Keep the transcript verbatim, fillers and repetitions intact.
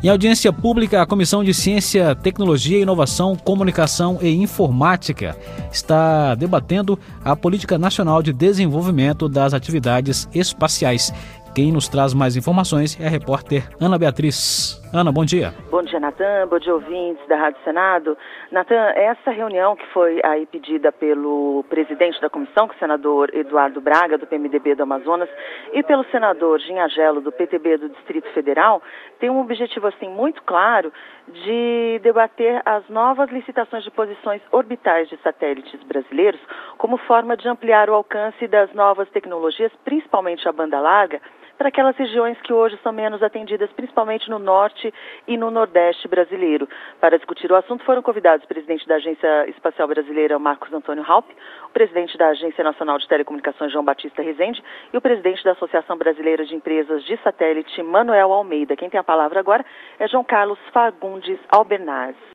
Em audiência pública, a Comissão de Ciência, Tecnologia, Inovação, Comunicação e Informática está debatendo a Política Nacional de Desenvolvimento das Atividades Espaciais. Quem nos traz mais informações é a repórter Ana Beatriz. Ana, bom dia. Bom dia, Natan. Bom dia, ouvintes da Rádio Senado. Natan, essa reunião que foi aí pedida pelo presidente da comissão, que é o senador Eduardo Braga, do P M D B do Amazonas, e pelo senador Ginhagelo, do P T B do Distrito Federal, tem um objetivo assim muito claro de debater as novas licitações de posições orbitais de satélites brasileiros como forma de ampliar o alcance das novas tecnologias, principalmente a banda larga, para aquelas regiões que hoje são menos atendidas, principalmente no norte e no nordeste brasileiro. Para discutir o assunto foram convidados o presidente da Agência Espacial Brasileira, Marcos Antônio Halpe, o presidente da Agência Nacional de Telecomunicações, João Batista Rezende, e o presidente da Associação Brasileira de Empresas de Satélite, Manuel Almeida. Quem tem a palavra agora é João Carlos Fagundes Albernaz.